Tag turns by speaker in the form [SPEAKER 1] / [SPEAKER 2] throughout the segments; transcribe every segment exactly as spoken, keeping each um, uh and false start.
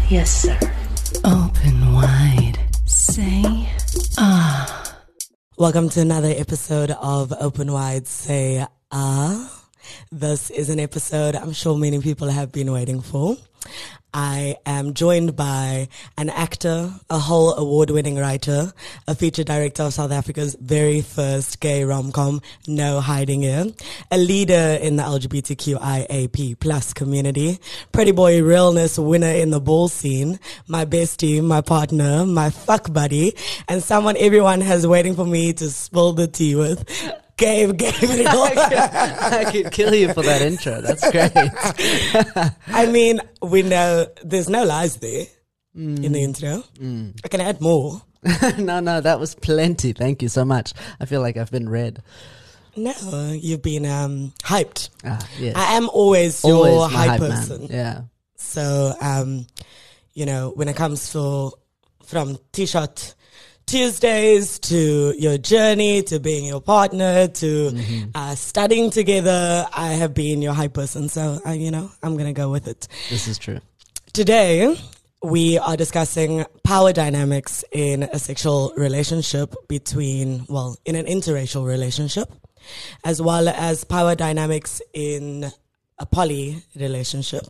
[SPEAKER 1] Yes, sir.
[SPEAKER 2] Open wide. Say ah.
[SPEAKER 3] Welcome to another episode of Open Wide Say Ah. This is an episode I'm sure many people have been waiting for. I am joined by an actor, a whole award-winning writer, a feature director of South Africa's very first gay rom-com, No Hiding Here, a leader in the L G B T Q I A P plus community, pretty boy realness winner in the ball scene, my bestie, my partner, my fuck buddy, and someone everyone has waiting for me to spill the tea with. Gabe, Gabriel.
[SPEAKER 4] I could kill you for that intro. That's great.
[SPEAKER 3] I mean, we know there's no lies there mm. in the intro. Mm. I can add more.
[SPEAKER 4] no, no, that was plenty. Thank you so much. I feel like I've been read.
[SPEAKER 3] No, you've been um, hyped.
[SPEAKER 4] Ah, yes.
[SPEAKER 3] I am always,
[SPEAKER 4] always
[SPEAKER 3] your
[SPEAKER 4] my
[SPEAKER 3] hype,
[SPEAKER 4] hype
[SPEAKER 3] person.
[SPEAKER 4] Man. Yeah.
[SPEAKER 3] So, um, you know, when it comes to from T-shirt Tuesdays to your journey to being your partner to mm-hmm. uh, studying together, I have been your hype person. So, uh, you know, I'm going to go with it.
[SPEAKER 4] This is true.
[SPEAKER 3] Today, we are discussing power dynamics in a sexual relationship between, well, in an interracial relationship, as well as power dynamics in a poly relationship,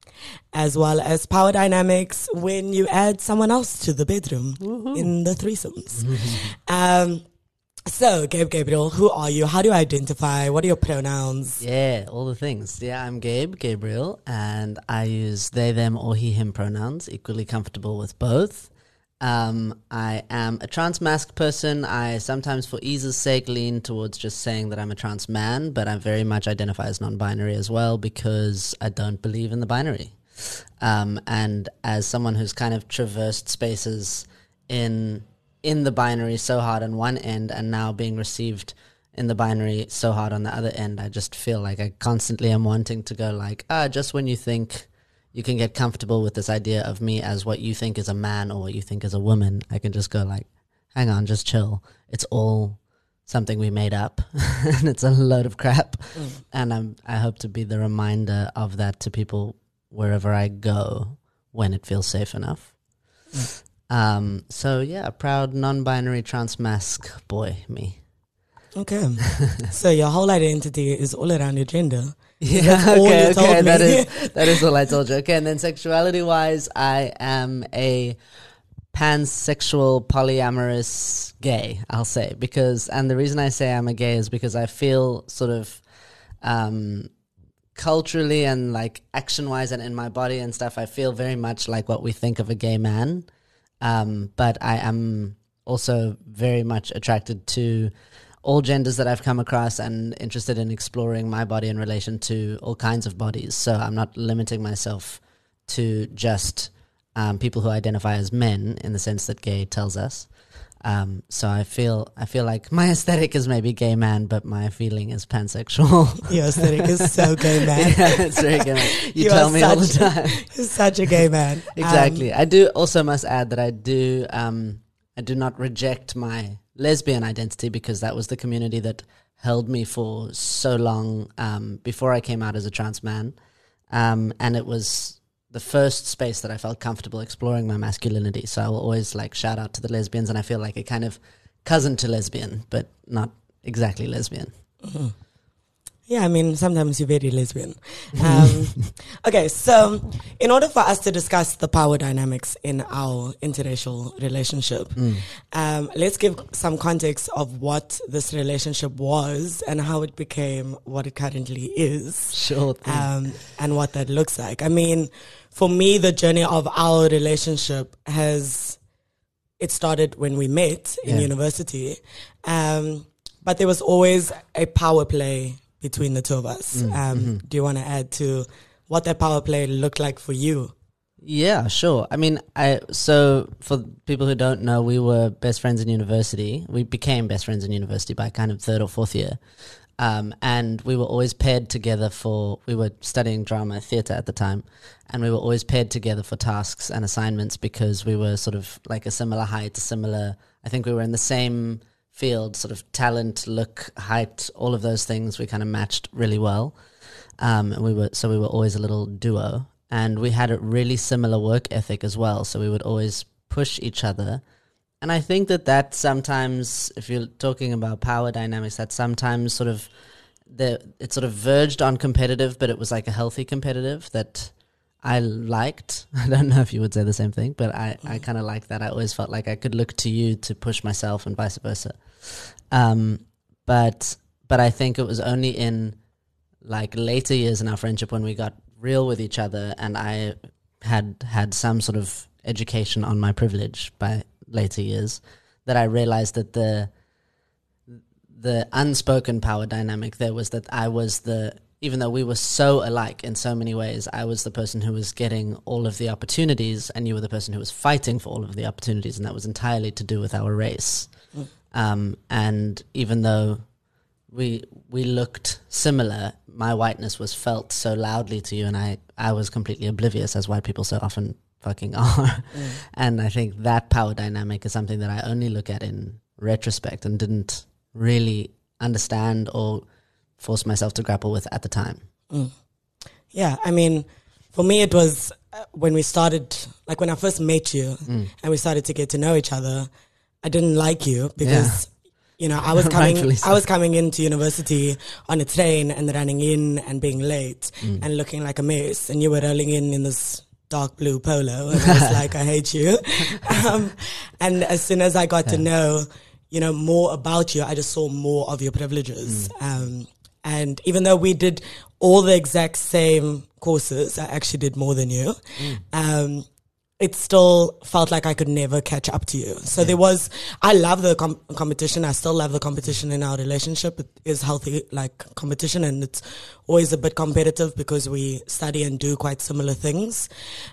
[SPEAKER 3] as well as power dynamics when you add someone else to the bedroom Woohoo. In the threesomes. um, so, Gabe Gabriel, who are you? How do you identify? What are your pronouns?
[SPEAKER 4] Yeah, all the things. Yeah, I'm Gabe Gabriel, and I use they, them, or he, him pronouns, equally comfortable with both. Um, I am a trans masc person. I sometimes, for ease's sake, lean towards just saying that I'm a trans man, but I very much identify as non-binary as well because I don't believe in the binary. Um, and as someone who's kind of traversed spaces in in the binary so hard on one end and now being received in the binary so hard on the other end, I just feel like I constantly am wanting to go like, ah, just when you think you can get comfortable with this idea of me as what you think is a man or what you think is a woman, I can just go like, hang on, just chill. It's all something we made up and it's a load of crap. Mm. And I'm, I hope to be the reminder of that to people wherever I go when it feels safe enough. Mm. Um, so yeah, a proud non-binary trans masc boy, me.
[SPEAKER 3] Okay. So your whole identity is all around your gender.
[SPEAKER 4] Yeah, okay, okay, that is, that is all I told you. Okay, and then sexuality-wise, I am a pansexual, polyamorous gay, I'll say. Because, and the reason I say I'm a gay is because I feel sort of um, culturally and like action-wise and in my body and stuff, I feel very much like what we think of a gay man. Um, but I am also very much attracted to all genders that I've come across and interested in exploring my body in relation to all kinds of bodies. So I'm not limiting myself to just um, people who identify as men in the sense that gay tells us. Um, so I feel I feel like my aesthetic is maybe gay man, but my feeling is pansexual.
[SPEAKER 3] Your aesthetic is so gay man.
[SPEAKER 4] Yeah, it's very gay man. You,
[SPEAKER 3] you
[SPEAKER 4] tell me
[SPEAKER 3] such,
[SPEAKER 4] all the time.
[SPEAKER 3] You're such a gay man.
[SPEAKER 4] Exactly.
[SPEAKER 3] Um,
[SPEAKER 4] I do also must add that I do um, I do not reject my lesbian identity because that was the community that held me for so long um, before I came out as a trans man. Um, and it was the first space that I felt comfortable exploring my masculinity. So I will always like shout out to the lesbians, and I feel like a kind of cousin to lesbian, but not exactly lesbian.
[SPEAKER 3] Mm-hmm. Yeah, I mean, sometimes you're very lesbian. Um, okay, so in order for us to discuss the power dynamics in our interracial relationship, mm. um, let's give some context of what this relationship was and how it became what it currently is.
[SPEAKER 4] Sure thing.
[SPEAKER 3] Um, and what that looks like. I mean, for me, the journey of our relationship has, it started when we met in yeah. university, um, but there was always a power play between the two of us. Mm, um, mm-hmm. Do you want to add to what that power play looked like for you?
[SPEAKER 4] Yeah, sure. I mean, I so for people who don't know, we were best friends in university. We became best friends in university by kind of third or fourth year. Um, and we were always paired together for, we were studying drama theatre at the time, and we were always paired together for tasks and assignments because we were sort of like a similar height, similar, I think we were in the same field, sort of talent, look, height, all of those things we kind of matched really well. Um, and we were, so we were always a little duo. and we had a really similar work ethic as well. So we would always push each other. And I think that that sometimes, if you're talking about power dynamics, that sometimes sort of, the it sort of verged on competitive, but it was like a healthy competitive that I liked. I don't know if you would say the same thing, but I, I kind of like that. I always felt like I could look to you to push myself and vice versa. Um, but but I think it was only in like later years in our friendship when we got real with each other and I had had some sort of education on my privilege by later years that I realized that the the unspoken power dynamic there was that I was the, even though we were so alike in so many ways, I was the person who was getting all of the opportunities and you were the person who was fighting for all of the opportunities, and that was entirely to do with our race. Mm. Um, and even though we we looked similar, my whiteness was felt so loudly to you, and I, I was completely oblivious, as white people so often fucking are. Mm. And I think that power dynamic is something that I only look at in retrospect and didn't really understand or force myself to grapple with at the time.
[SPEAKER 3] Mm. Yeah, I mean, for me it was uh, when we started, like when I first met you mm. and we started to get to know each other, I didn't like you because, yeah. you know, I was coming so. I was coming into university on a train and running in and being late mm. and looking like a mess, and you were rolling in in this dark blue polo, and I was like, I hate you. Um, and as soon as I got yeah. to know, you know, more about you, I just saw more of your privileges. Mm. Um, and even though we did all the exact same courses, I actually did more than you. Mm. Um, it still felt like I could never catch up to you. So yeah. there was, I love the com- competition. I still love the competition in our relationship. It is healthy, like competition, and it's always a bit competitive because we study and do quite similar things.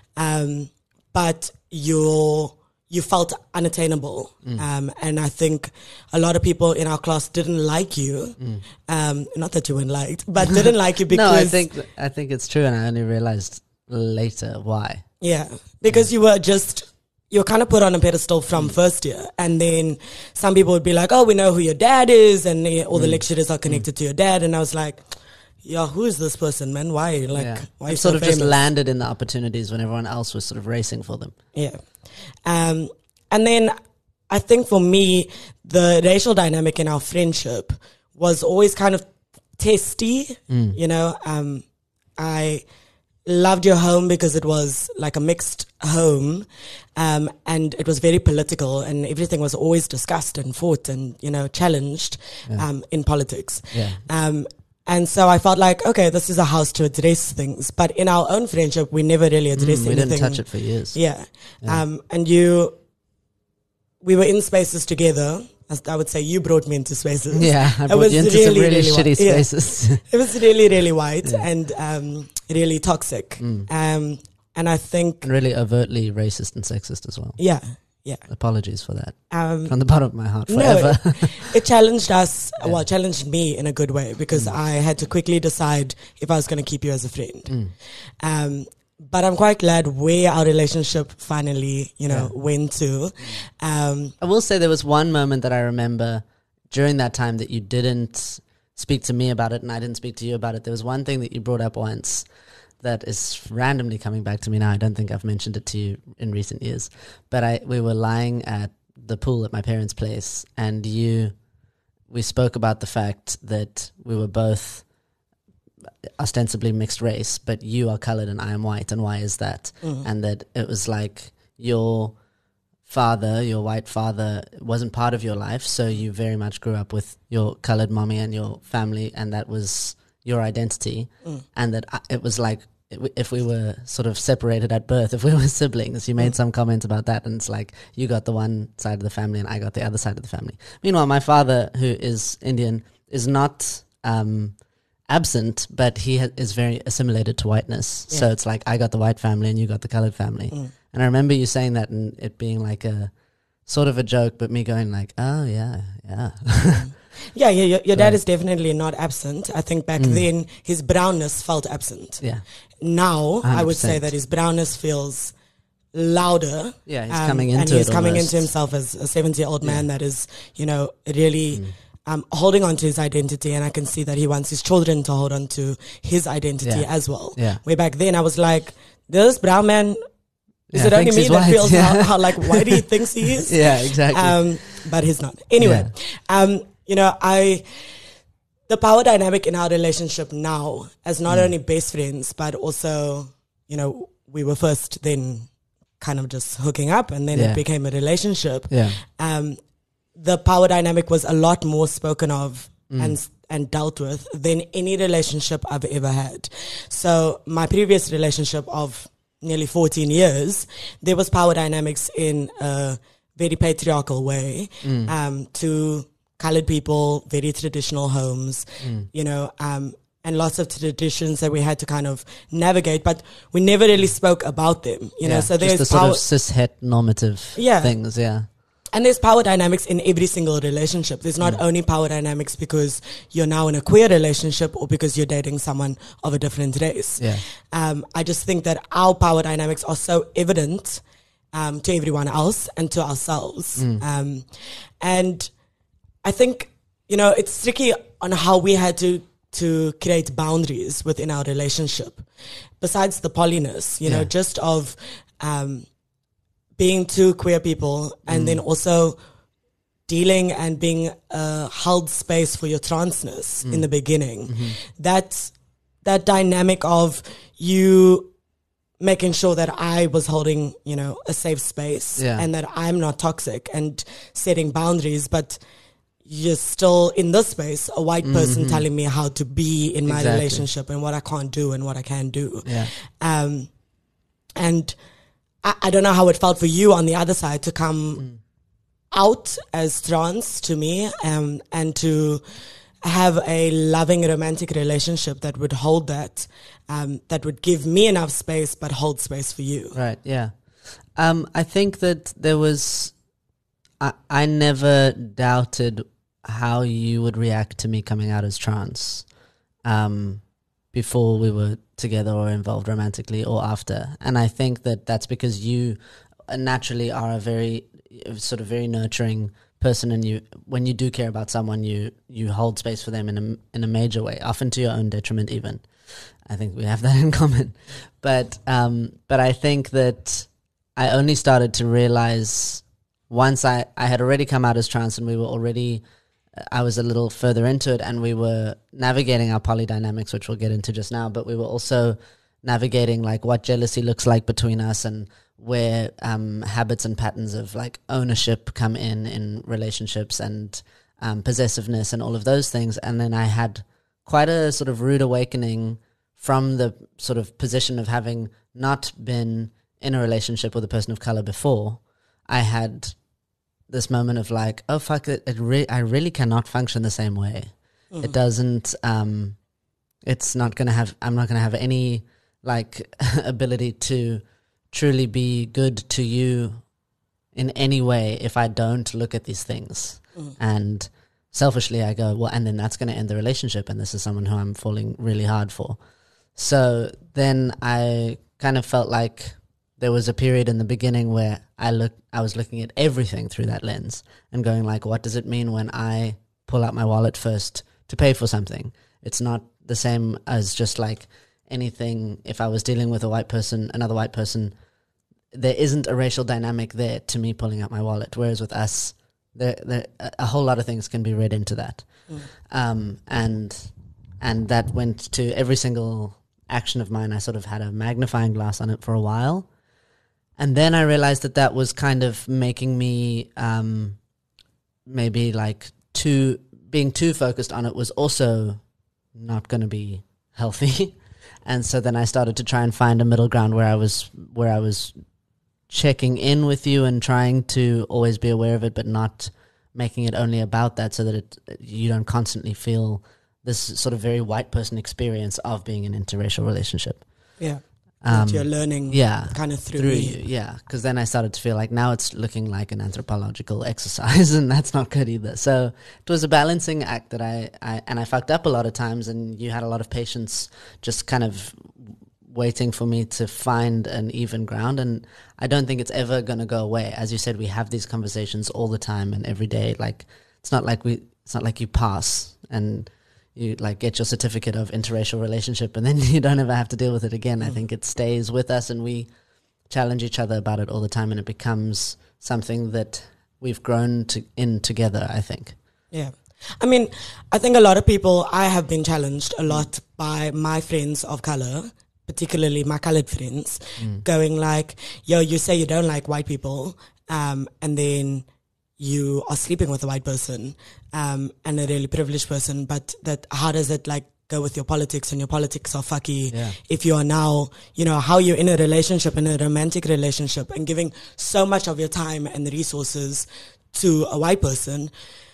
[SPEAKER 3] Um, but you're, you felt unattainable. Mm. Um, and I think a lot of people in our class didn't like you. Mm. Um, not that you weren't liked, but didn't like you because...
[SPEAKER 4] No, I think, I think it's true, and I only realized later why.
[SPEAKER 3] Yeah, because yeah. you were just, you were kind of put on a pedestal from mm. first year. And then some people would be like, oh, we know who your dad is, and uh, all mm. the lecturers are connected mm. to your dad. And I was like, yeah, who is this person, man? Why? Like, yeah. why?
[SPEAKER 4] You sort so of famous? Just landed in the opportunities when everyone else was sort of racing for them.
[SPEAKER 3] Yeah. Um, and then I think for me, the racial dynamic in our friendship was always kind of testy. Mm. You know, um, I loved your home because it was like a mixed home, um, and it was very political, and everything was always discussed and fought and, you know, challenged yeah. um, in politics. Yeah. Um, And so I felt like, okay, this is a house to address things. But in our own friendship, we never really addressed mm, we anything.
[SPEAKER 4] We didn't touch it for years.
[SPEAKER 3] Yeah. yeah. Um, and you, we were in spaces together. As I would say, you brought me into spaces.
[SPEAKER 4] Yeah, I brought you into really, some really, really shitty wi- spaces. Yeah.
[SPEAKER 3] It was really, really white yeah. and um, really toxic. Mm. Um, and I think...
[SPEAKER 4] And really overtly racist and sexist as well.
[SPEAKER 3] Yeah. Yeah.
[SPEAKER 4] Apologies for that. Um, From the bottom of my heart, forever.
[SPEAKER 3] No, it, it challenged us, yeah. well, challenged me in a good way, because mm. I had to quickly decide if I was going to keep you as a friend. Mm. Um, but I'm quite glad where our relationship finally, you know, yeah. went to. Um,
[SPEAKER 4] I will say there was one moment that I remember during that time that you didn't speak to me about it and I didn't speak to you about it. There was one thing that you brought up once that is randomly coming back to me now. I don't think I've mentioned it to you in recent years, but I we were lying at the pool at my parents' place, and you, we spoke about the fact that we were both ostensibly mixed race, but you are colored and I am white, and why is that? Mm. And that it was like your father, your white father, wasn't part of your life, so you very much grew up with your colored mommy and your family, and that was your identity, mm. and that I, it was like if we were sort of separated at birth, if we were siblings. You made mm. some comment about that, and it's like you got the one side of the family and I got the other side of the family. Meanwhile, my father, who is Indian, is not um, absent, but he ha- is very assimilated to whiteness. Yeah. So it's like I got the white family and you got the colored family. Mm. And I remember you saying that and it being like a sort of a joke, but me going like, oh yeah, yeah.
[SPEAKER 3] Yeah, yeah, your, your dad is definitely not absent. I think back mm. then his brownness felt absent.
[SPEAKER 4] Yeah.
[SPEAKER 3] Now one hundred percent. I would say that his brownness feels louder.
[SPEAKER 4] Yeah, he's um, coming into
[SPEAKER 3] and he's
[SPEAKER 4] it
[SPEAKER 3] coming
[SPEAKER 4] almost.
[SPEAKER 3] into himself as a seventy-year-old man
[SPEAKER 4] yeah.
[SPEAKER 3] that is, you know, really mm. um, holding on to his identity. And I can see that he wants his children to hold on to his identity
[SPEAKER 4] yeah.
[SPEAKER 3] as well.
[SPEAKER 4] Yeah.
[SPEAKER 3] Way back then, I was like, this brown man, is
[SPEAKER 4] Yeah,
[SPEAKER 3] it only
[SPEAKER 4] thinks
[SPEAKER 3] me
[SPEAKER 4] he's
[SPEAKER 3] that
[SPEAKER 4] white,
[SPEAKER 3] feels
[SPEAKER 4] yeah.
[SPEAKER 3] how, how like white he thinks he is?
[SPEAKER 4] Yeah, exactly.
[SPEAKER 3] Um, but he's not. Anyway, um, you know, I, the power dynamic in our relationship now as not
[SPEAKER 4] Mm.
[SPEAKER 3] only best friends, but also, you know, we were first then kind of just hooking up and then
[SPEAKER 4] Yeah.
[SPEAKER 3] it became a relationship.
[SPEAKER 4] yeah.
[SPEAKER 3] Um, the power dynamic was a lot more spoken of
[SPEAKER 4] Mm.
[SPEAKER 3] and and dealt with than any relationship I've ever had. So my previous relationship of nearly fourteen years, there was power dynamics in a very patriarchal way,
[SPEAKER 4] Mm.
[SPEAKER 3] um, to colored people, very traditional homes,
[SPEAKER 4] Mm.
[SPEAKER 3] you know, um, and lots of traditions that we had to kind of navigate, but we never really spoke about them, you know,
[SPEAKER 4] Yeah,
[SPEAKER 3] so
[SPEAKER 4] just
[SPEAKER 3] there's
[SPEAKER 4] the sort
[SPEAKER 3] power.
[SPEAKER 4] of cis-het normative
[SPEAKER 3] Yeah.
[SPEAKER 4] things, yeah.
[SPEAKER 3] And there's power dynamics in every single relationship. There's not only power dynamics because you're now in a queer relationship or because you're dating someone of a different race.
[SPEAKER 4] Yeah.
[SPEAKER 3] Um, I just think that our power dynamics are so evident um, to everyone else and to ourselves. Um, and I think, you know, it's tricky on how we had to to create boundaries within our relationship. Besides the polyness, you know,
[SPEAKER 4] Yeah.
[SPEAKER 3] just of um, being two queer people and then also dealing and being uh, held space for your transness in the beginning. That that dynamic of you making sure that I was holding, you know, a safe space
[SPEAKER 4] Yeah.
[SPEAKER 3] and that I'm not toxic and setting boundaries, but you're still in this space, a white person telling me how to be in my
[SPEAKER 4] Exactly.
[SPEAKER 3] relationship and what I can't do and what I can do.
[SPEAKER 4] Yeah.
[SPEAKER 3] Um, and I, I don't know how it felt for you on the other side to come out as trans to me, um, and to have a loving romantic relationship that would hold that, um, that would give me enough space but hold space for you.
[SPEAKER 4] Right, yeah. Um, I think that there was, I, I never doubted how you would react to me coming out as trans um, before we were together or involved romantically or after. And I think that that's because you naturally are a very, sort of very nurturing person, and you, when you do care about someone, you, you hold space for them in a, in a major way, often to your own detriment even. I think we have that in common. But, um, but I think that I only started to realize once I, I had already come out as trans and we were already, I was a little further into it and we were navigating our poly dynamics, which we'll get into just now, but we were also navigating like what jealousy looks like between us and where um, habits and patterns of like ownership come in in relationships and um, possessiveness and all of those things. And then I had quite a sort of rude awakening from the sort of position of having not been in a relationship with a person of color before. I had this moment of like, oh fuck it, it re- I really cannot function the same way. Mm-hmm. It doesn't, um, it's not going to have, I'm not going to have any like ability to truly be good to you in any way if I don't look at these things. Mm. And selfishly I go, well, and then that's going to end the relationship, and this is someone who I'm falling really hard for. So then I kind of felt like there was a period in the beginning where I look, I was looking at everything through that lens and going like, what does it mean when I pull out my wallet first to pay for something? It's not the same as just like anything. If I was dealing with a white person, another white person, there isn't a racial dynamic there to me pulling out my wallet. Whereas with us, there, there a whole lot of things can be read into that. Mm. Um, and, and that went to every single action of mine. I sort of had a magnifying glass on it for a while. And then I realized that that was kind of making me um, maybe like too, being too focused on it was also not going to be healthy. And so then I started to try and find a middle ground where I was, where I was checking in with you and trying to always be aware of it, but not making it only about that, so that it, you don't constantly feel this sort of very white person experience of being in an interracial relationship.
[SPEAKER 3] Yeah.
[SPEAKER 4] Um,
[SPEAKER 3] that you're learning
[SPEAKER 4] yeah,
[SPEAKER 3] kind of through,
[SPEAKER 4] through
[SPEAKER 3] me.
[SPEAKER 4] you. Yeah, because then I started to feel like now it's looking like an anthropological exercise, and that's not good either. So it was a balancing act that I, I and I fucked up a lot of times, and you had a lot of patience just kind of waiting for me to find an even ground. And I don't think it's ever going to go away. As you said, we have these conversations all the time and every day. Like, it's not like we, it's not like you pass and you like get your certificate of interracial relationship and then you don't ever have to deal with it again. Mm. I think it stays with us and we challenge each other about it all the time, and it becomes something that we've grown to in together, I think.
[SPEAKER 3] Yeah. I mean, I think a lot of people, I have been challenged a lot by my friends of color, particularly my colored friends, mm. going like, yo, you say you don't like white people, um, and then you are sleeping with a white person, um, and a really privileged person, but that, how does it like go with your politics, and your politics are fucky
[SPEAKER 4] yeah.
[SPEAKER 3] if you are now, you know, how you're in a relationship, in a romantic relationship, and giving so much of your time and the resources to a white person,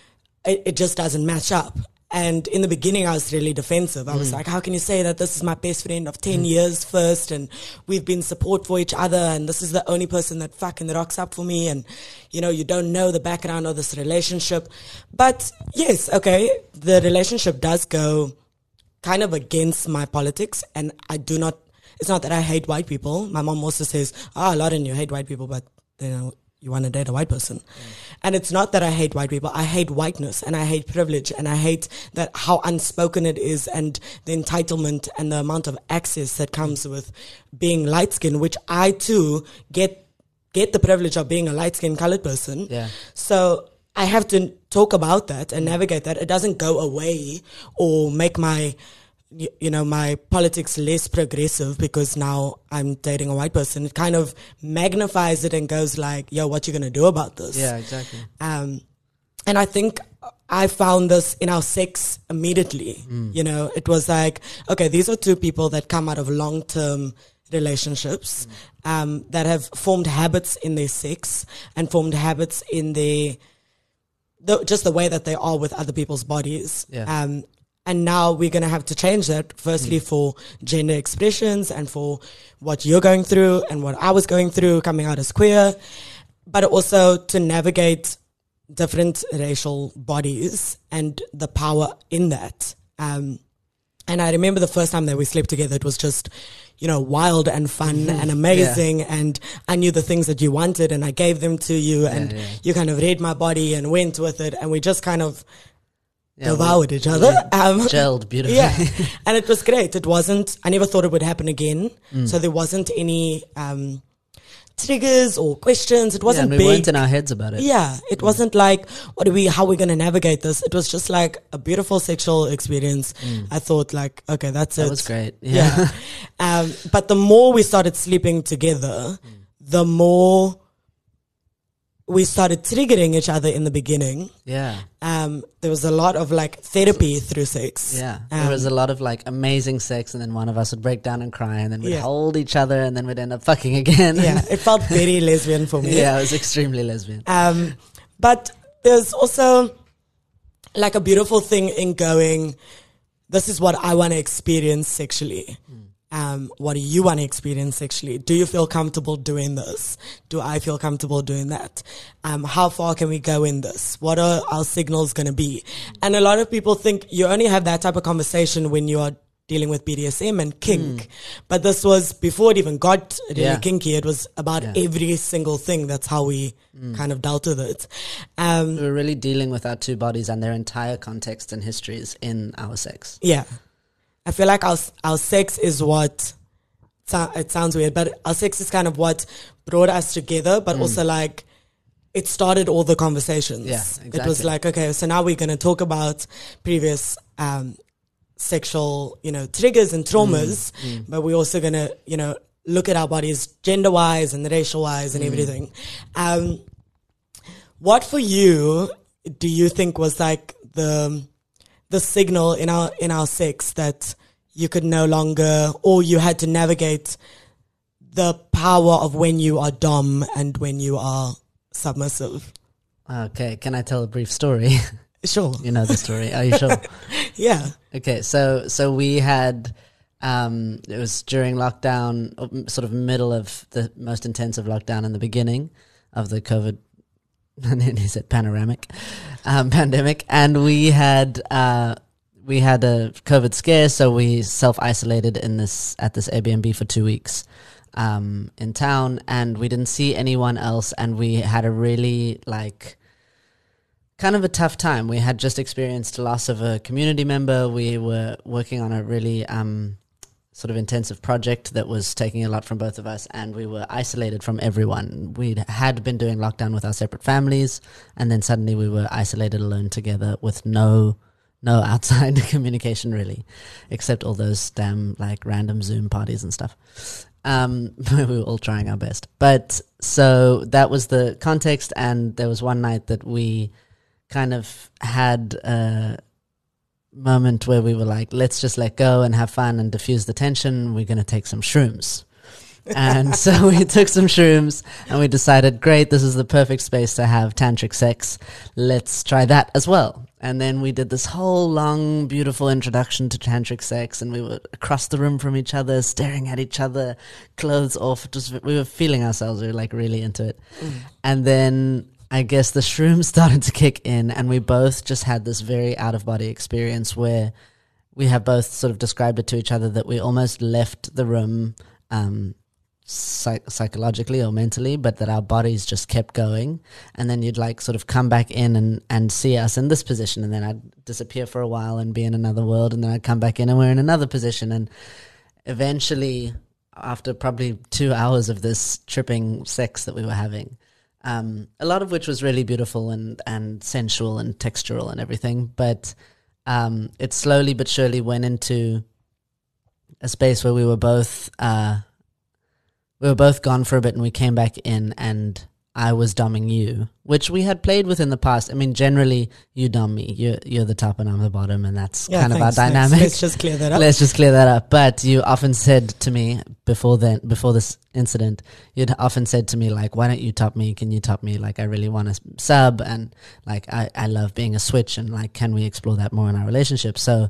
[SPEAKER 3] it, it just doesn't match up. And in the beginning, I was really defensive. I mm. was like, how can you say that this is my best friend of ten mm. years first, and we've been support for each other, and this is the only person that fucking rocks up for me, and, you know, you don't know the background of this relationship. But yes, okay, the relationship does go kind of against my politics, and I do not, it's not that I hate white people. My mom also says, oh, Lauren, you hate white people, but, you know, you want to date a white person. Mm. And it's not that I hate white people. I hate whiteness, and I hate privilege, and I hate that how unspoken it is, and the entitlement and the amount of access that comes with being light skinned, which I too get, get the privilege of being a light skinned colored person.
[SPEAKER 4] Yeah.
[SPEAKER 3] So I have to talk about that and navigate that. It doesn't go away or make my, you know, my politics less progressive because now I'm dating a white person. It kind of magnifies it and goes like, yo, what you going to do about this?
[SPEAKER 4] Yeah, exactly.
[SPEAKER 3] Um, and I think I found this in our sex immediately. Mm. You know, it was like, okay, these are two people that come out of long-term relationships, mm. um, that have formed habits in their sex and formed habits in their, The, just the way that they are with other people's bodies.
[SPEAKER 4] Yeah.
[SPEAKER 3] Um, and now we're going to have to change that, firstly, mm. for gender expressions and for what you're going through and what I was going through coming out as queer, but also to navigate different racial bodies and the power in that. Um, and I remember the first time that we slept together, it was just, you know, wild and fun mm-hmm. and amazing. Yeah. And I knew the things that you wanted and I gave them to you, yeah, and yeah. you kind of read my body and went with it. And we just kind of yeah, devoured we, each other. Um,
[SPEAKER 4] gelled beautifully.
[SPEAKER 3] Yeah. And it was great. It wasn't, I never thought it would happen again. Mm. So there wasn't any, um, triggers or questions. It wasn't
[SPEAKER 4] yeah, and we
[SPEAKER 3] big.
[SPEAKER 4] weren't in our heads about it.
[SPEAKER 3] Yeah. It mm. wasn't like, what are we, how are we going to navigate this? It was just like a beautiful sexual experience. Mm. I thought like, okay, that's
[SPEAKER 4] that
[SPEAKER 3] it.
[SPEAKER 4] That was great. Yeah.
[SPEAKER 3] yeah. Um, but the more we started sleeping together, mm. the more we started triggering each other in the beginning.
[SPEAKER 4] Yeah.
[SPEAKER 3] Um, there was a lot of like therapy through sex.
[SPEAKER 4] Yeah.
[SPEAKER 3] Um,
[SPEAKER 4] there was a lot of like amazing sex, and then one of us would break down and cry, and then we'd
[SPEAKER 3] yeah.
[SPEAKER 4] hold each other, and then we'd end up fucking again.
[SPEAKER 3] Yeah. It felt very lesbian for me.
[SPEAKER 4] Yeah, it was extremely lesbian.
[SPEAKER 3] Um, but there's also like a beautiful thing in going, this is what I want to experience sexually. Mm. Um, what do you want to experience sexually? Do you feel comfortable doing this? Do I feel comfortable doing that? Um, how far can we go in this? What are our signals going to be? And a lot of people think you only have that type of conversation when you are dealing with B D S M and kink. Mm. But this was before it even got really yeah. kinky. It was about yeah. every single thing. That's how we mm. kind of dealt with it. Um,
[SPEAKER 4] we were really dealing with our two bodies and their entire context and histories in our sex.
[SPEAKER 3] Yeah. I feel like our our sex is what, it sounds weird, but our sex is kind of what brought us together, but mm. also like it started all the conversations.
[SPEAKER 4] Yeah, exactly.
[SPEAKER 3] It was like, okay, so now we're going to talk about previous um, sexual, you know, triggers and traumas, mm. Mm. but we're also going to, you know, look at our bodies gender-wise and racial-wise and mm. everything. Um, what for you do you think was like the... the signal in our in our sex that you could no longer, or you had to navigate the power of when you are dom and when you are submissive?
[SPEAKER 4] Okay, can I tell a brief story?
[SPEAKER 3] Sure.
[SPEAKER 4] You know the story. Are you sure?
[SPEAKER 3] Yeah.
[SPEAKER 4] Okay, so so we had um it was during lockdown, sort of middle of the most intensive lockdown in the beginning of the COVID. And then he said panoramic, um, pandemic, and we had uh, we had a COVID scare, so we self isolated in this at this Airbnb for two weeks um, in town, and we didn't see anyone else, and we had a really like kind of a tough time. We had just experienced loss of a community member. We were working on a really um, sort of intensive project that was taking a lot from both of us, and we were isolated from everyone. We had been doing lockdown with our separate families, and then suddenly we were isolated alone together with no no outside communication really, except all those damn like random Zoom parties and stuff. Um, we were all trying our best. But so that was the context, and there was one night that we kind of had a moment where we were like, let's just let go and have fun and diffuse the tension. We're going to take some shrooms. And so we took some shrooms and we decided, great, this is the perfect space to have tantric sex. Let's try that as well. And then we did this whole long, beautiful introduction to tantric sex, and we were across the room from each other, staring at each other, clothes off. Just we were feeling ourselves. We were like really into it. Mm. And then I guess the shrooms started to kick in, and we both just had this very out of body experience where we have both sort of described it to each other that we almost left the room, um, Psych- psychologically or mentally, but that our bodies just kept going, and then you'd like sort of come back in and, and see us in this position, and then I'd disappear for a while and be in another world, and then I'd come back in and we're in another position, and eventually after probably two hours of this tripping sex that we were having, um, a lot of which was really beautiful and, and sensual and textural and everything, but um, it slowly but surely went into a space where we were both uh, We were both gone for a bit, and we came back in, and I was dumbing you, which we had played with in the past. I mean, generally, you dumb me. You're, you're the top and I'm the bottom, and that's yeah, kind thanks, of our dynamic.
[SPEAKER 3] Let's just clear that up.
[SPEAKER 4] Let's just clear that up. But you often said to me before then, before this incident, you'd often said to me, like, why don't you top me? Can you top me? Like, I really want to sub, and, like, I, I love being a switch, and, like, can we explore that more in our relationship? So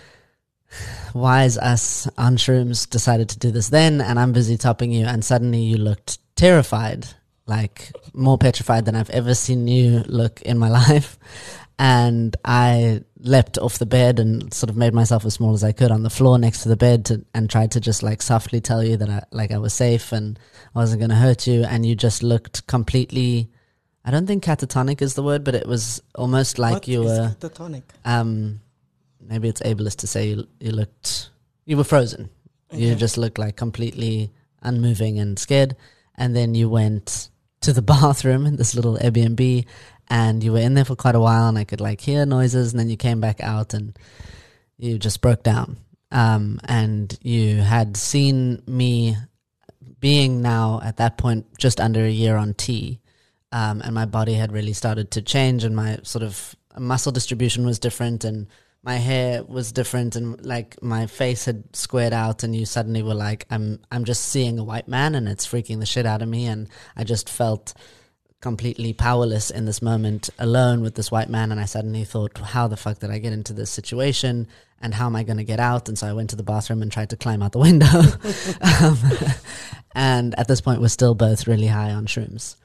[SPEAKER 4] wise us on shrooms decided to do this then, and I'm busy topping you, and suddenly you looked terrified, like more petrified than I've ever seen you look in my life. And I leapt off the bed and sort of made myself as small as I could on the floor next to the bed to, and tried to just like softly tell you that I like I was safe and I wasn't going to hurt you, and you just looked completely, I don't think catatonic is the word, but it was almost like
[SPEAKER 3] what
[SPEAKER 4] you
[SPEAKER 3] is
[SPEAKER 4] were
[SPEAKER 3] catatonic?
[SPEAKER 4] um maybe it's ableist to say you, you looked, you were frozen. Okay. You just looked like completely unmoving and scared. And then you went to the bathroom in this little Airbnb, and you were in there for quite a while, and I could like hear noises, and then you came back out and you just broke down. Um, and you had seen me being now at that point just under a year on T. Um, and my body had really started to change, and my sort of muscle distribution was different, and my hair was different, and like my face had squared out, and you suddenly were like, I'm I'm just seeing a white man, and it's freaking the shit out of me, and I just felt completely powerless in this moment alone with this white man, and I suddenly thought, how the fuck did I get into this situation, and how am I going to get out? And so I went to the bathroom and tried to climb out the window. um, and at this point, we're still both really high on shrooms.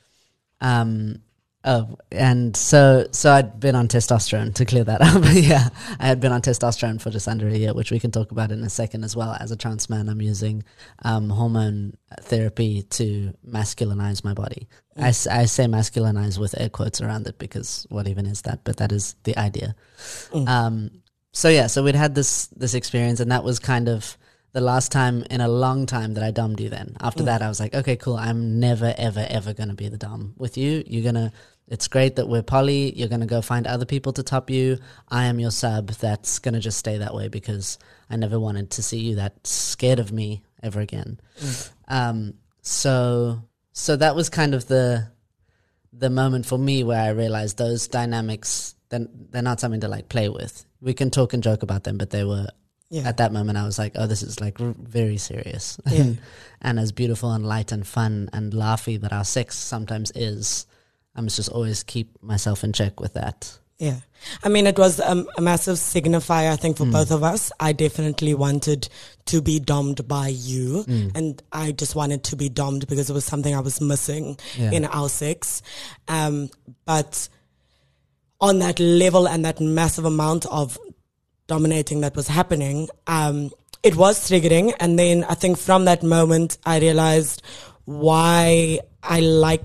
[SPEAKER 4] Um. Oh, and so so I'd been on testosterone, to clear that up. Yeah, I had been on testosterone for just under a year, which we can talk about in a second as well. As a trans man, I'm using um, hormone therapy to masculinize my body. Mm. I, I say masculinize with air quotes around it, because what even is that? But that is the idea. Mm. Um, so yeah, so we'd had this this experience, and that was kind of the last time in a long time that I dommed you then. After mm. that, I was like, okay, cool. I'm never, ever, ever going to be the dom with you. You're going to... It's great that we're poly. You're going to go find other people to top you. I am your sub. That's going to just stay that way, because I never wanted to see you that scared of me ever again. Mm. Um, so so that was kind of the the moment for me where I realized those dynamics, they're, they're not something to like play with. We can talk and joke about them, but they were, yeah. At that moment, I was like, oh, this is like r- very serious. Yeah. And as beautiful and light and fun and laughy that our sex sometimes is, I must just always keep myself in check with that.
[SPEAKER 3] Yeah. I mean, it was um, a massive signifier, I think, for mm. both of us. I definitely wanted to be dommed by you. Mm. And I just wanted to be dommed because it was something I was missing yeah. in our sex. Um, but on that level and that massive amount of dominating that was happening, um, it was triggering. And then I think from that moment, I realized why I like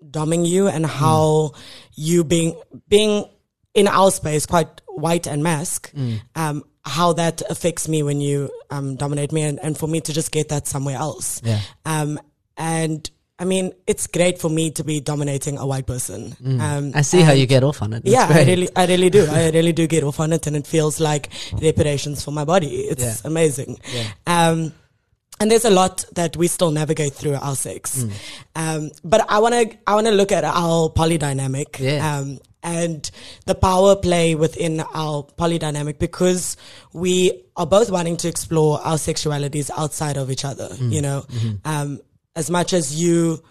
[SPEAKER 3] doming you and how mm. you being being in our space quite white and mask, mm. um, how that affects me when you um, dominate me, and, and for me to just get that somewhere else.
[SPEAKER 4] Yeah.
[SPEAKER 3] Um, and I mean, it's great for me to be dominating a white person.
[SPEAKER 4] Mm.
[SPEAKER 3] Um,
[SPEAKER 4] I see how you get off on it. That's
[SPEAKER 3] yeah,
[SPEAKER 4] great.
[SPEAKER 3] I really, I really do. I really do get off on it, and it feels like reparations for my body. It's
[SPEAKER 4] yeah.
[SPEAKER 3] amazing.
[SPEAKER 4] Yeah.
[SPEAKER 3] Um, and there's a lot that we still navigate through our sex. Mm. Um, but I want to, I want to look at our polydynamic.
[SPEAKER 4] Yeah.
[SPEAKER 3] Um, and the power play within our polydynamic, because we are both wanting to explore our sexualities outside of each other, mm. you know, mm-hmm. um, as much as you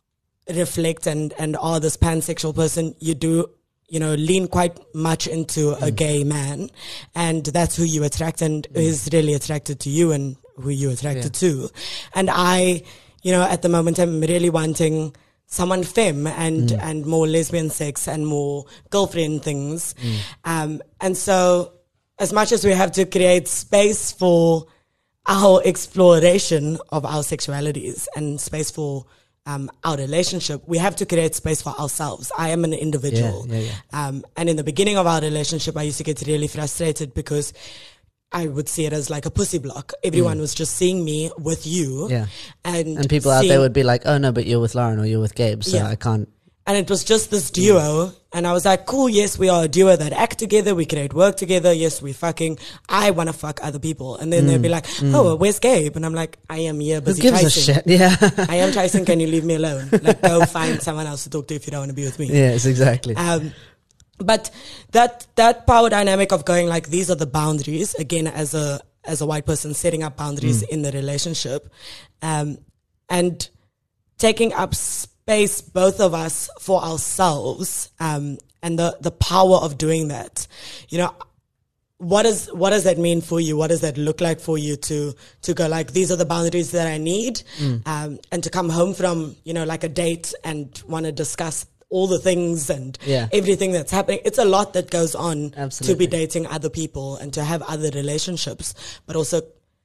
[SPEAKER 3] reflect and, and are this pansexual person, you do, you know, lean quite much into mm. a gay man, and that's who you attract and mm. is really attracted to you and who you attracted yeah. to. And I, you know, at the moment I'm really wanting someone femme and, mm. and more lesbian sex and more girlfriend things. Mm. Um, and so as much as we have to create space for our exploration of our sexualities and space for um, our relationship, we have to create space for ourselves. I am an individual.
[SPEAKER 4] Yeah, yeah, yeah.
[SPEAKER 3] Um, and in the beginning of our relationship, I used to get really frustrated because I would see it as like a pussy block. Everyone mm. was just seeing me with you.
[SPEAKER 4] Yeah.
[SPEAKER 3] And,
[SPEAKER 4] and people out there would be like, oh no, but you're with Lauren or you're with Gabe, so
[SPEAKER 3] yeah.
[SPEAKER 4] I can't.
[SPEAKER 3] And it was just this duo. And I was like, cool, yes, we are a duo that act together. We create work together. Yes, we fucking, I want to fuck other people. And then mm. they'd be like, oh, mm. where's Gabe? And I'm like, I am here busy
[SPEAKER 4] Who gives
[SPEAKER 3] chasing.
[SPEAKER 4] a shit? Yeah.
[SPEAKER 3] I am chasing. Can you leave me alone? Like, go find someone else to talk to if you don't want to be with me.
[SPEAKER 4] Yes, exactly.
[SPEAKER 3] Um, but that, that power dynamic of going like, these are the boundaries, again, as a, as a white person, setting up boundaries mm. in the relationship, um, and taking up space, both of us, for ourselves, um, and the, the power of doing that. You know, what is, what does that mean for you? What does that look like for you to, to go like, these are the boundaries that I need, mm. um, and to come home from, you know, like a date and want to discuss all the things and
[SPEAKER 4] yeah.
[SPEAKER 3] everything that's happening. It's a lot that goes on
[SPEAKER 4] Absolutely.
[SPEAKER 3] to be dating other people and to have other relationships, but also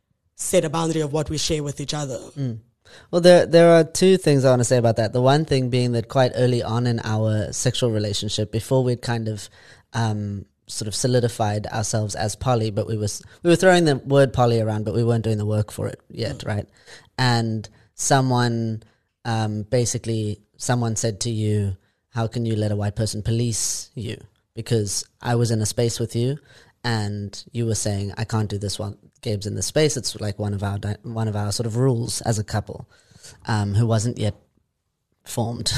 [SPEAKER 3] set a boundary of what we share with each other.
[SPEAKER 4] Mm. Well, there there are two things I want to say about that. The one thing being that quite early on in our sexual relationship, before we'd kind of um, sort of solidified ourselves as poly, but we was we were throwing the word poly around, but we weren't doing the work for it yet, mm. right? And someone um, basically, someone said to you, how can you let a white person police you? Because I was in a space with you and you were saying, I can't do this one. Gabe's in this space. It's like one of our, di- one of our sort of rules as a couple, um, who wasn't yet formed.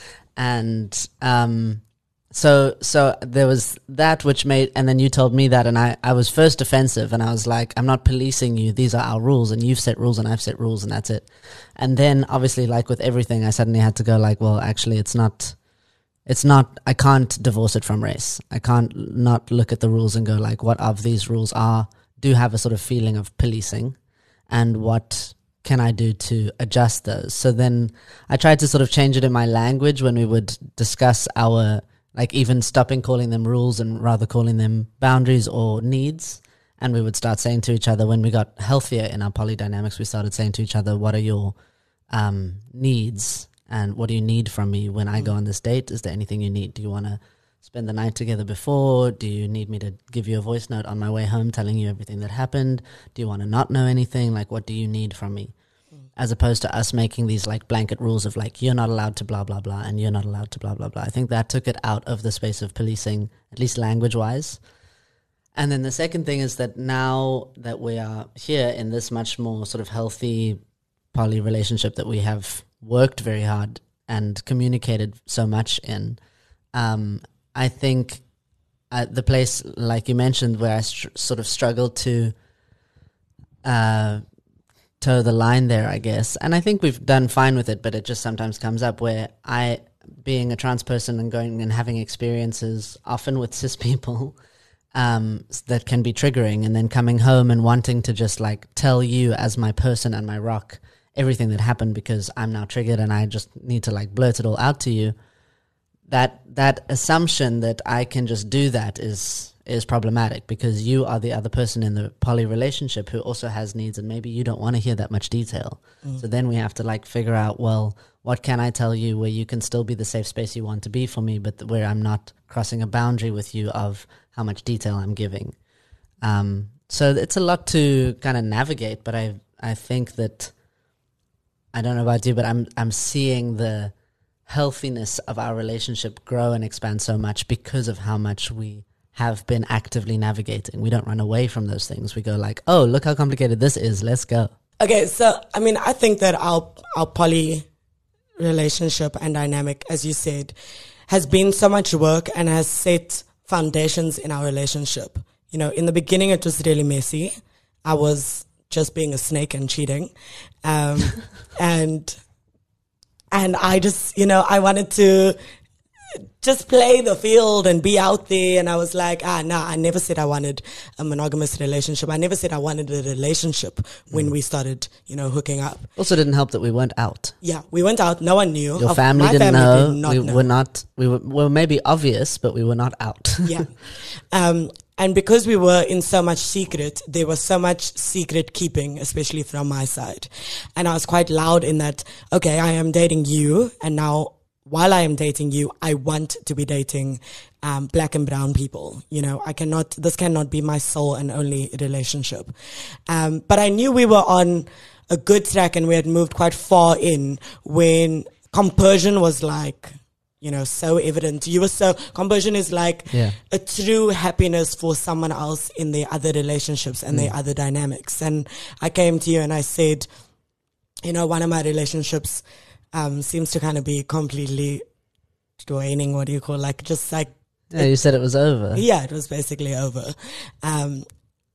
[SPEAKER 4] and, um, so, so there was that which made, and then you told me that, and I, I was first defensive and I was like, I'm not policing you. These are our rules and you've set rules and I've set rules and that's it. And then obviously, like with everything, I suddenly had to go like, well, actually it's not, It's not, I can't divorce it from race. I can't not look at the rules and go like, what of these rules are, do have a sort of feeling of policing, and what can I do to adjust those? So then I tried to sort of change it in my language when we would discuss our, like even stopping calling them rules and rather calling them boundaries or needs. And we would start saying to each other, when we got healthier in our polydynamics, we started saying to each other, what are your um, needs? And what do you need from me when I go on this date? Is there anything you need? Do you want to spend the night together before? Do you need me to give you a voice note on my way home telling you everything that happened? Do you want to not know anything? Like, what do you need from me? Mm. As opposed to us making these like blanket rules of like, you're not allowed to blah, blah, blah, and you're not allowed to blah, blah, blah. I think that took it out of the space of policing, at least language-wise. And then the second thing is that now that we are here in this much more sort of healthy poly relationship that we have worked very hard and communicated so much in, um, I think uh, the place, like you mentioned, where I str- sort of struggled to uh, toe the line there, I guess, and I think we've done fine with it, but it just sometimes comes up where I, being a trans person and going and having experiences often with cis people, um, that can be triggering, and then coming home and wanting to just like tell you as my person and my rock everything that happened because I'm now triggered and I just need to like blurt it all out to you. That that assumption that I can just do that is is problematic, because you are the other person in the poly relationship who also has needs, and maybe you don't want to hear that much detail. Mm. So then we have to like figure out, well, what can I tell you where you can still be the safe space you want to be for me, but th- where I'm not crossing a boundary with you of how much detail I'm giving. Um, so it's a lot to kind of navigate, but I I think that, I don't know about you, but I'm I'm seeing the healthiness of our relationship grow and expand so much because of how much we have been actively navigating. We don't run away from those things. We go like, oh, look how complicated this is. Let's go.
[SPEAKER 3] Okay, so, I mean, I think that our, our poly relationship and dynamic, as you said, has been so much work and has set foundations in our relationship. You know, in the beginning, it was really messy. I was just being a snake and cheating. Um, and, and I just, you know, I wanted to just play the field and be out there. And I was like, ah, no, nah, I never said I wanted a monogamous relationship. I never said I wanted a relationship when mm. we started, you know, hooking up.
[SPEAKER 4] Also didn't help that we weren't out.
[SPEAKER 3] Yeah, we went out. No one knew.
[SPEAKER 4] Your family
[SPEAKER 3] My
[SPEAKER 4] didn't
[SPEAKER 3] family
[SPEAKER 4] know.
[SPEAKER 3] Did not
[SPEAKER 4] we
[SPEAKER 3] know.
[SPEAKER 4] were not, we were, well, maybe obvious, but we were not out.
[SPEAKER 3] Yeah. Um, and because we were in so much secret, there was so much secret keeping, especially from my side. And I was quite loud in that, okay, I am dating you, and now while I am dating you, I want to be dating um, black and brown people. You know, I cannot, this cannot be my sole and only relationship. Um, but I knew we were on a good track and we had moved quite far in when compersion was like, you know, so evident. You were so, compersion is like
[SPEAKER 4] yeah.
[SPEAKER 3] a true happiness for someone else in their other relationships and mm. their other dynamics. And I came to you and I said, you know, one of my relationships Um, seems to kind of be completely waning. What do you call, like, just like...
[SPEAKER 4] Yeah, you said it was over.
[SPEAKER 3] Yeah, it was basically over. Um,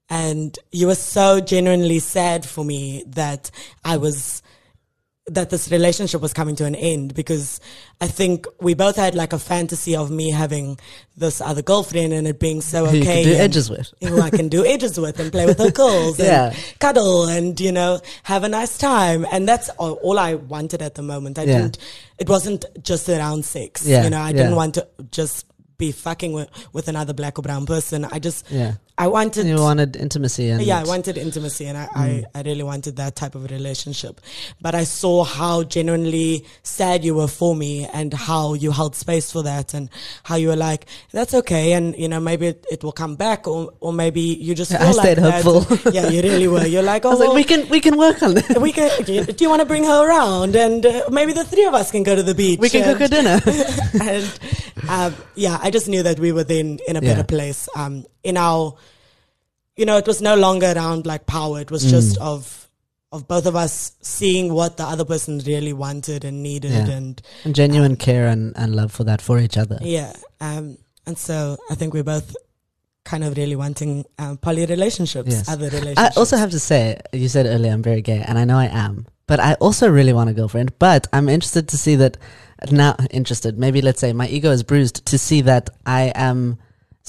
[SPEAKER 3] and you were so genuinely sad for me that I was... that this relationship was coming to an end, because I think we both had like a fantasy of me having this other girlfriend and it being so okay.
[SPEAKER 4] You can do edges with.
[SPEAKER 3] Who I can do edges with and play with her curls
[SPEAKER 4] yeah.
[SPEAKER 3] and cuddle and, you know, have a nice time. And that's all, all I wanted at the moment. I
[SPEAKER 4] yeah.
[SPEAKER 3] didn't, it wasn't just around sex.
[SPEAKER 4] Yeah.
[SPEAKER 3] You know, I
[SPEAKER 4] yeah.
[SPEAKER 3] didn't want to just be fucking with, with another black or brown person. I just,
[SPEAKER 4] yeah.
[SPEAKER 3] I wanted...
[SPEAKER 4] You wanted intimacy. And
[SPEAKER 3] yeah, I wanted intimacy and I, mm. I, I really wanted that type of a relationship. But I saw how genuinely sad you were for me and how you held space for that and how you were like, that's okay. And, you know, maybe it, it will come back or, or maybe you just
[SPEAKER 4] yeah,
[SPEAKER 3] feel
[SPEAKER 4] I
[SPEAKER 3] like
[SPEAKER 4] stayed
[SPEAKER 3] that.
[SPEAKER 4] hopeful.
[SPEAKER 3] And, yeah, you really were. You're like, oh,
[SPEAKER 4] I was
[SPEAKER 3] well,
[SPEAKER 4] like, we can, we can work on this.
[SPEAKER 3] We can, do, you, do you want to bring her around? And uh, maybe the three of us can go to the beach.
[SPEAKER 4] We can
[SPEAKER 3] and,
[SPEAKER 4] cook her dinner.
[SPEAKER 3] and, um, yeah, I just knew that we were then in a better
[SPEAKER 4] yeah.
[SPEAKER 3] place. Um, in our, you know, it was no longer around like power. It was mm. just of, of both of us seeing what the other person really wanted and needed
[SPEAKER 4] yeah.
[SPEAKER 3] and,
[SPEAKER 4] and genuine
[SPEAKER 3] um,
[SPEAKER 4] care and, and love for that for each other.
[SPEAKER 3] Yeah. Um, and so I think we're both kind of really wanting um, poly relationships,
[SPEAKER 4] yes.
[SPEAKER 3] other relationships.
[SPEAKER 4] I also have to say, you said earlier I'm very gay, and I know I am, but I also really want a girlfriend. But I'm interested to see that now, interested, maybe let's say my ego is bruised to see that I am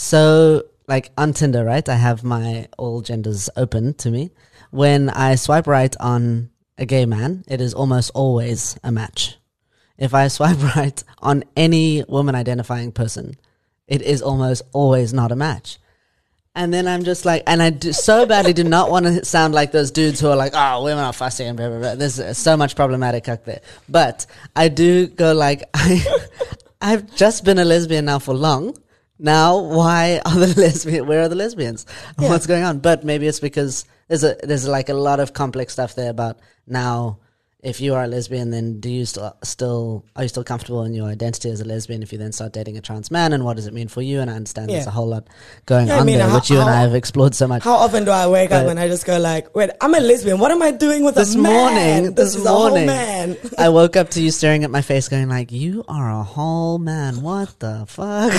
[SPEAKER 4] so, like on Tinder, right? I have my all genders open to me. When I swipe right on a gay man, it is almost always a match. If I swipe right on any woman identifying person, it is almost always not a match. And then I'm just like, and I do, so badly do not want to sound like those dudes who are like, oh, women are fussy and blah, blah, blah. There's so much problematic out there. But I do go like, I, I've just been a lesbian now for long. Now, why are the lesbian? Where are the lesbians? Yeah. What's going on? But maybe it's because there's a there's like a lot of complex stuff there about now. If you are a lesbian, then do you still still are you still comfortable in your identity as a lesbian? If you then start dating a trans man, and what does it mean for you? And I understand
[SPEAKER 3] yeah.
[SPEAKER 4] there's a whole lot going
[SPEAKER 3] yeah,
[SPEAKER 4] on
[SPEAKER 3] I mean,
[SPEAKER 4] there,
[SPEAKER 3] how,
[SPEAKER 4] which you
[SPEAKER 3] how,
[SPEAKER 4] and I have explored so much.
[SPEAKER 3] How often do I wake
[SPEAKER 4] but
[SPEAKER 3] up and I just go like, "Wait, I'm a lesbian. What am I doing with
[SPEAKER 4] this
[SPEAKER 3] a man?
[SPEAKER 4] morning?
[SPEAKER 3] This,
[SPEAKER 4] This
[SPEAKER 3] is
[SPEAKER 4] morning,
[SPEAKER 3] a whole man."
[SPEAKER 4] I woke up to you staring at my face, going like, "You are a whole man. What the fuck?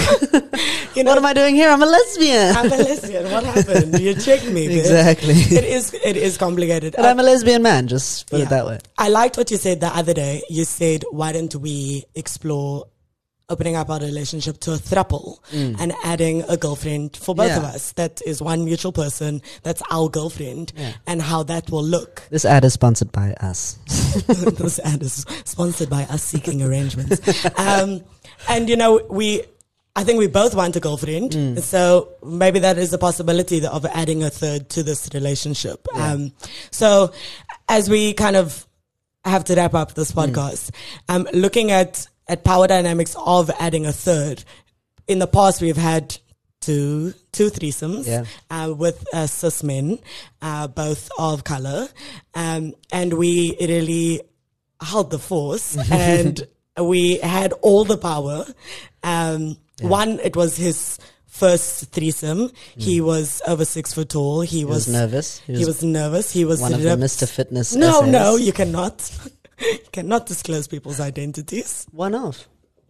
[SPEAKER 4] You know, what am I doing here? I'm a lesbian.
[SPEAKER 3] I'm a lesbian. What happened? You checked me. Bitch.
[SPEAKER 4] Exactly.
[SPEAKER 3] It is. It is complicated.
[SPEAKER 4] But uh, I'm a lesbian man. Just put
[SPEAKER 3] yeah.
[SPEAKER 4] it that way.
[SPEAKER 3] I liked what you said the other day. You said, "Why don't we explore opening up our relationship to a throuple mm. and adding a girlfriend for both
[SPEAKER 4] yeah.
[SPEAKER 3] of us? That is one mutual person. That's our girlfriend,
[SPEAKER 4] yeah.
[SPEAKER 3] and how that will look."
[SPEAKER 4] This ad is sponsored by us.
[SPEAKER 3] This ad is sponsored by us seeking arrangements. Um, and you know, we. I think we both want a girlfriend, mm. so maybe that is a possibility of adding a third to this relationship. Yeah. Um, so as we kind of have to wrap up this podcast. Um, looking at, at power dynamics of adding a third. In the past, we've had two, two threesomes,
[SPEAKER 4] Yeah.
[SPEAKER 3] uh, with, uh, cis men, uh, both of color. Um, and we really held the force and we had all the power. Um,
[SPEAKER 4] Yeah.
[SPEAKER 3] one, it was his first threesome. He was over six foot tall. He,
[SPEAKER 4] He
[SPEAKER 3] was,
[SPEAKER 4] was nervous.
[SPEAKER 3] he was nervous. He was
[SPEAKER 4] one of the
[SPEAKER 3] ripped.
[SPEAKER 4] Mister Fitness
[SPEAKER 3] No,
[SPEAKER 4] essays.
[SPEAKER 3] no, you cannot. You cannot disclose people's identities.
[SPEAKER 4] One of.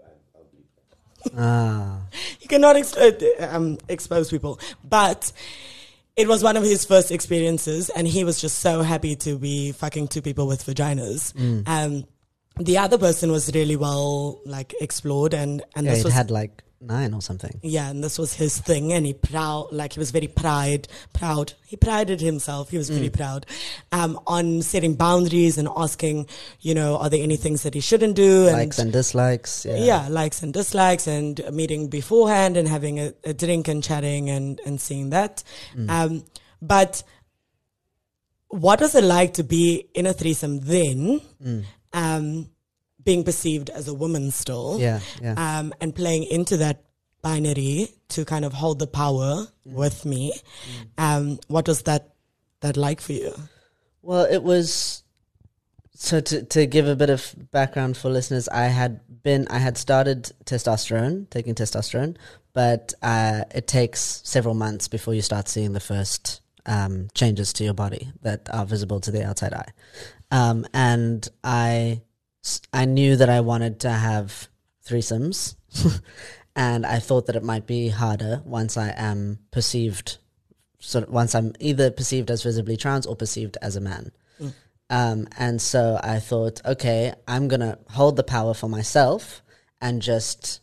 [SPEAKER 4] Ah.
[SPEAKER 3] You cannot ex- uh, um, expose people. But it was one of his first experiences, and he was just so happy to be fucking two people with vaginas.
[SPEAKER 4] Mm.
[SPEAKER 3] Um, the other person was really well like explored, and and
[SPEAKER 4] Yeah,
[SPEAKER 3] this
[SPEAKER 4] he'd
[SPEAKER 3] was
[SPEAKER 4] had like nine or something.
[SPEAKER 3] yeah, and this was his thing, and he proud, like he was very pride, proud. He prided himself. He was very proud, um, on setting boundaries and asking, you know, are there any things that he shouldn't do? And
[SPEAKER 4] Likes and dislikes. Yeah.
[SPEAKER 3] yeah, likes and dislikes, and meeting beforehand and having a, a drink and chatting and and seeing that. Um, but what was it like to be in a threesome then? Um, being perceived as a woman still.
[SPEAKER 4] Yeah. Yeah.
[SPEAKER 3] Um, and playing into that binary to kind of hold the power with me. Um, what was that that like for you?
[SPEAKER 4] Well, it was. So to to give a bit of background for listeners, I had been I had started testosterone, taking testosterone, but uh, it takes several months before you start seeing the first um, changes to your body that are visible to the outside eye. Um, and I I knew that I wanted to have threesomes, and I thought that it might be harder once I am perceived, sort of once I'm either perceived as visibly trans or perceived as a man. Um, and so I thought, okay, I'm going to hold the power for myself and just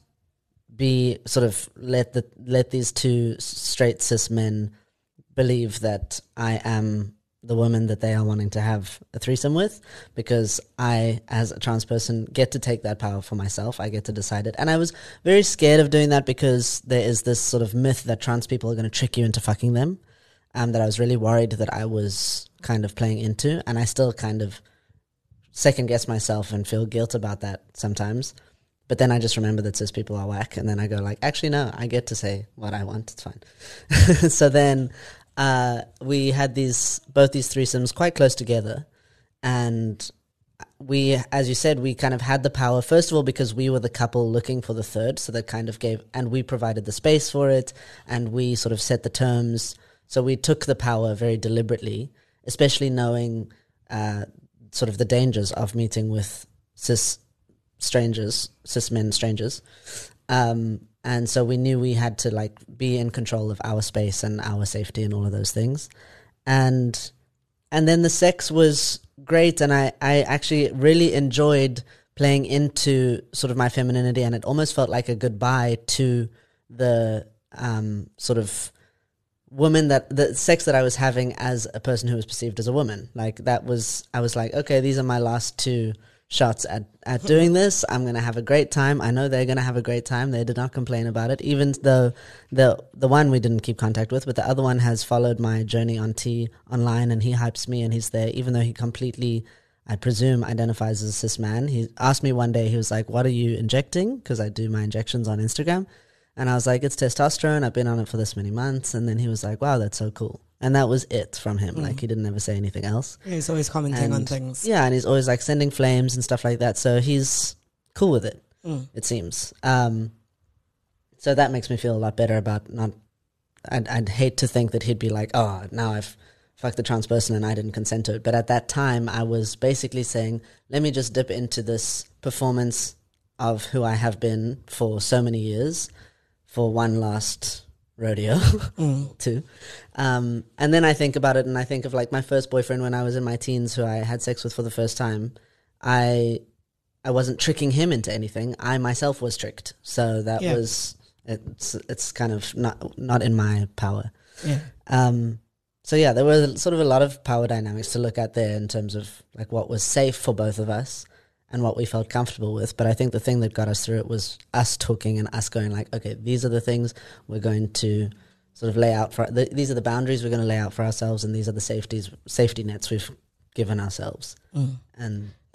[SPEAKER 4] be sort of let the, let these two straight cis men believe that I am the woman that they are wanting to have a threesome with, because I, as a trans person, get to take that power for myself. I get to decide it. And I was very scared of doing that because there is this sort of myth that trans people are going to trick you into fucking them. Um, that I was really worried that I was kind of playing into, and I still kind of second guess myself and feel guilt about that sometimes. But then I just remember that cis people are whack, and then I go like, actually no, I get to say what I want. It's fine. So then uh, we had these both these threesomes quite close together, and we, as you said, we kind of had the power. First of all, because we were the couple looking for the third, so that kind of gave, and we provided the space for it, and we sort of set the terms. So we took the power very deliberately, especially knowing uh, sort of the dangers of meeting with cis strangers, cis men strangers. Um, and so we knew we had to like be in control of our space and our safety and all of those things. And and then the sex was great, and I, I actually really enjoyed playing into sort of my femininity, and it almost felt like a goodbye to the um, sort of woman that the sex that I was having as a person who was perceived as a woman. Like that was, I was like, okay, these are my last two shots at, at doing this. I'm going to have a great time. I know they're going to have a great time. They did not complain about it, even though the, the one we didn't keep contact with, but the other one has followed my journey on T online, and he hypes me and he's there, even though he completely, I presume, identifies as a cis man. He asked me one day, he was like, what are you injecting? Because I do my injections on Instagram. And I was like, it's testosterone. I've been on it for this many months. And then he was like, wow, that's so cool. And that was it from him. Mm. Like, he didn't ever say anything else.
[SPEAKER 3] He's always commenting
[SPEAKER 4] and,
[SPEAKER 3] on things.
[SPEAKER 4] Yeah, and he's always, like, sending flames and stuff like that. So he's cool with it,
[SPEAKER 3] mm.
[SPEAKER 4] it seems. Um, so that makes me feel a lot better about not... I'd, I'd hate to think that he'd be like, oh, now I've fucked the trans person and I didn't consent to it. But at that time, I was basically saying, let me just dip into this performance of who I have been for so many years for one last rodeo, mm. too. Um, and then I think about it, and I think of like my first boyfriend when I was in my teens who I had sex with for the first time. I I wasn't tricking him into anything. I myself was tricked. So that yeah. was, it's it's kind of not not in my power.
[SPEAKER 3] Yeah.
[SPEAKER 4] Um, so yeah, there were sort of a lot of power dynamics to look at there in terms of like what was safe for both of us and what we felt comfortable with. But I think the thing that got us through it was us talking and us going like, okay, these are the things we're going to sort of lay out for, the, these are the boundaries we're going to lay out for ourselves, and these are the safeties, safety nets we've given ourselves.
[SPEAKER 3] Mm.
[SPEAKER 4] And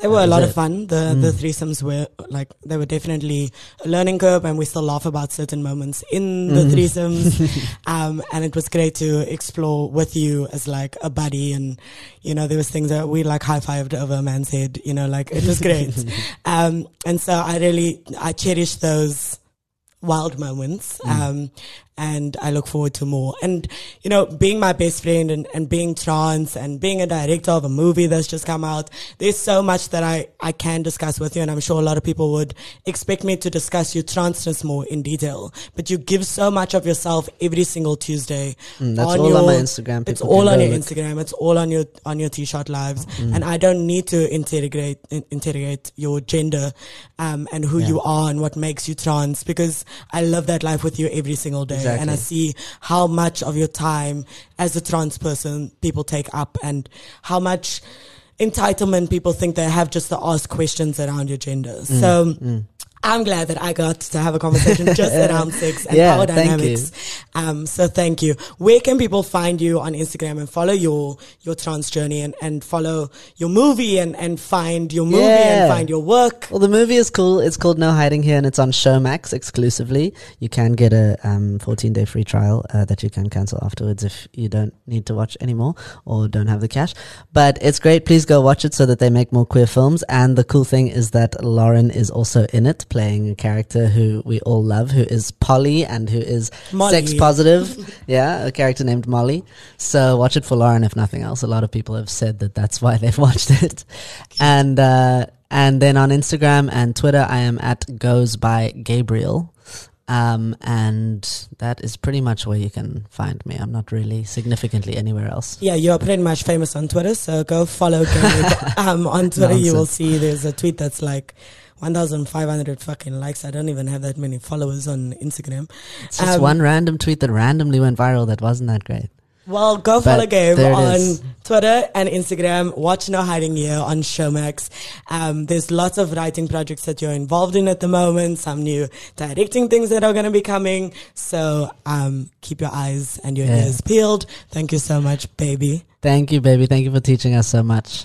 [SPEAKER 3] They were
[SPEAKER 4] That
[SPEAKER 3] a lot
[SPEAKER 4] was
[SPEAKER 3] of
[SPEAKER 4] it.
[SPEAKER 3] fun. The the threesomes were like they were definitely a learning curve, and we still laugh about certain moments in the threesomes. um, and it was great to explore with you as like a buddy, and you know there was things that we like high fived over a man's head. You know, like it was great. um, and so I really I cherish those wild moments. Um, and I look forward to more. And, you know, being my best friend and, and being trans and being a director of a movie that's just come out, there's so much that I, I can discuss with you. And I'm sure a lot of people would expect me to discuss your transness more in detail. But you give so much of yourself every single Tuesday.
[SPEAKER 4] Mm, that's
[SPEAKER 3] on
[SPEAKER 4] all
[SPEAKER 3] your,
[SPEAKER 4] on my Instagram.
[SPEAKER 3] It's
[SPEAKER 4] People
[SPEAKER 3] all
[SPEAKER 4] can
[SPEAKER 3] on
[SPEAKER 4] go
[SPEAKER 3] your
[SPEAKER 4] look.
[SPEAKER 3] Instagram. It's all on your, on your T-shirt lives.
[SPEAKER 4] Mm.
[SPEAKER 3] And I don't need to interrogate, in, interrogate your gender, um, and who
[SPEAKER 4] Yeah.
[SPEAKER 3] you are and what makes you trans, because I live that life with you every single day.
[SPEAKER 4] Exactly.
[SPEAKER 3] And I see how much of your time as a trans person people take up, and how much entitlement people think they have just to ask questions around your gender.
[SPEAKER 4] Mm,
[SPEAKER 3] So
[SPEAKER 4] mm.
[SPEAKER 3] I'm glad that I got to have a conversation just around sex and
[SPEAKER 4] Yeah,
[SPEAKER 3] power
[SPEAKER 4] thank
[SPEAKER 3] dynamics. Um, so thank you. Where can people find you on Instagram and follow your, your trans journey, and, and follow your movie and, and find your movie
[SPEAKER 4] Yeah.
[SPEAKER 3] and find your work?
[SPEAKER 4] Well, the movie is cool. It's called No Hiding Here, and it's on Showmax exclusively. You can get a um, fourteen day free trial uh, that you can cancel afterwards if you don't need to watch anymore or don't have the cash. But it's great. Please go watch it so that they make more queer films. And the cool thing is that Lauren is also in it, playing a character who we all love, who is Polly and who is
[SPEAKER 3] Molly.
[SPEAKER 4] sex positive. Yeah, a character named Molly. So watch it for Lauren, if nothing else. A lot of people have said that that's why they've watched it. And uh, and then on Instagram and Twitter, I am at Goes by Gabriel. Um, and that is pretty much where you can find me. I'm not really significantly anywhere else.
[SPEAKER 3] Yeah, you're pretty much famous on Twitter, so go follow Gabe um, on Twitter. You will
[SPEAKER 4] Nonsense.
[SPEAKER 3] see there's a tweet that's like one thousand five hundred fucking likes. I don't even have that many followers on Instagram.
[SPEAKER 4] It's just
[SPEAKER 3] Um,
[SPEAKER 4] one random tweet that randomly went viral that wasn't that great.
[SPEAKER 3] Well, go
[SPEAKER 4] But
[SPEAKER 3] follow Gabe
[SPEAKER 4] there it
[SPEAKER 3] on
[SPEAKER 4] is.
[SPEAKER 3] Twitter and Instagram. Watch No Hiding Here on Showmax. Um, there's lots of writing projects that you're involved in at the moment. Some new directing things that are going to be coming. So um, keep your eyes and your
[SPEAKER 4] Yeah.
[SPEAKER 3] ears peeled. Thank you so much, baby.
[SPEAKER 4] Thank you, baby. Thank you for teaching us so much.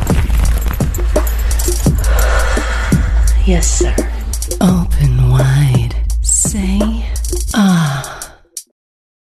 [SPEAKER 2] Yes, sir. Open wide.